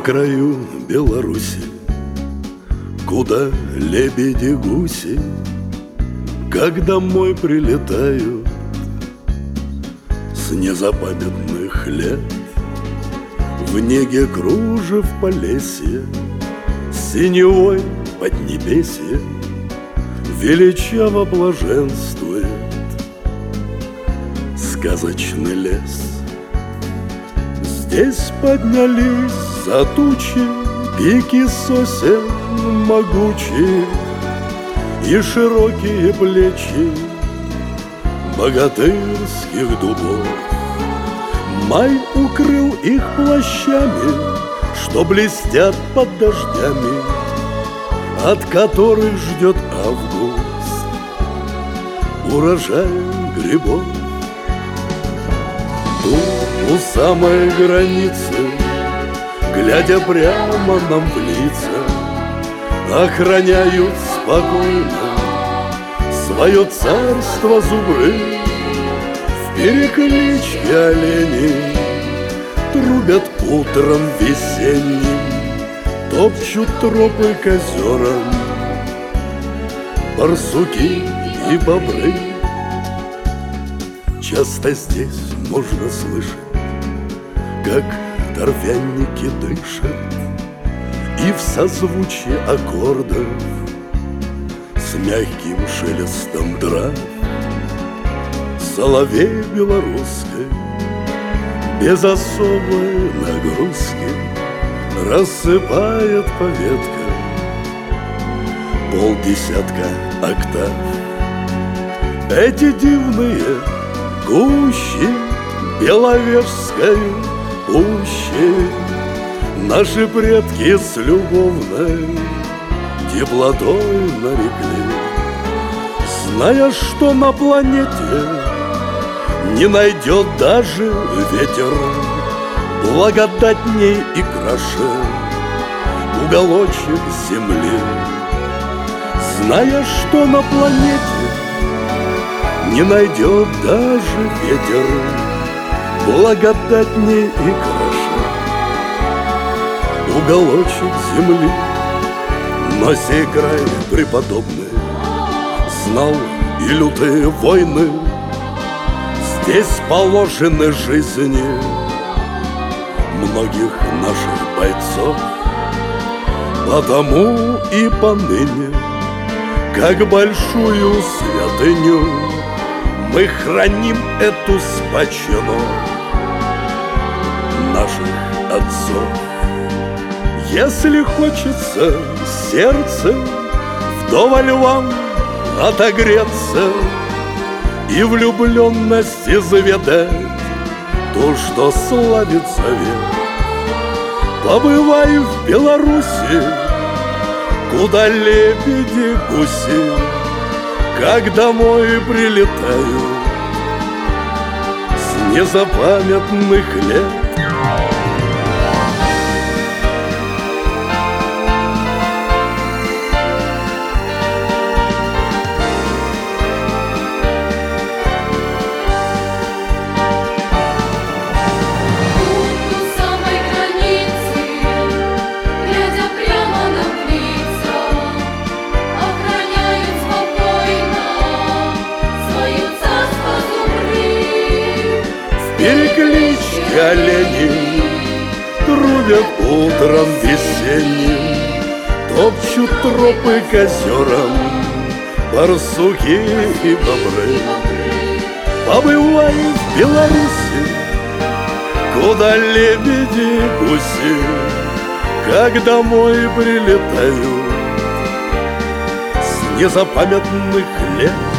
краю Беларуси, куда лебеди-гуси, как домой прилетают с незапамятных лет. В неге кружев Полесье, синевой поднебесье величаво блаженствует сказочный лес. Здесь поднялись за тучи пики сосен могучие и широкие плечи богатырских дубов. Май укрыл их плащами, что блестят под дождями, от которых ждет август урожай грибов. У самой границы, глядя прямо нам в лица, охраняют спокойно свое царство зубры. В перекличке олени трубят утром весенним, топчут тропы к озерам барсуки и бобры. Часто здесь можно слышать, как торфяники дышат, и в созвучии аккордов с мягким шелестом трав соловей белорусской без особой нагрузки рассыпает по веткам полдесятка октав. Эти дивные гущи беловежской пущи наши предки с любовной теплотой нарекли, зная, что на планете не найдет даже ветер благодатней и краше уголочек земли. Зная, что на планете не найдет даже ветер благодатней и краше уголочек земли. Но сей край преподобный знал и лютые войны. Здесь положены жизни многих наших бойцов, потому и поныне, как большую святыню, мы храним эту спадщину наших отцов. Если хочется сердцем вдоволь вам отогреться и влюбленности заведать то, что славит завет, побывай в Беларуси, куда лебеди-гуси как домой прилетают с незапамятных лет. Переклички олени трубят утром весенним, топчут тропы к озерам барсуки и бобры. Побывай в Беларуси, куда лебеди-гуси как домой прилетают с незапамятных лет.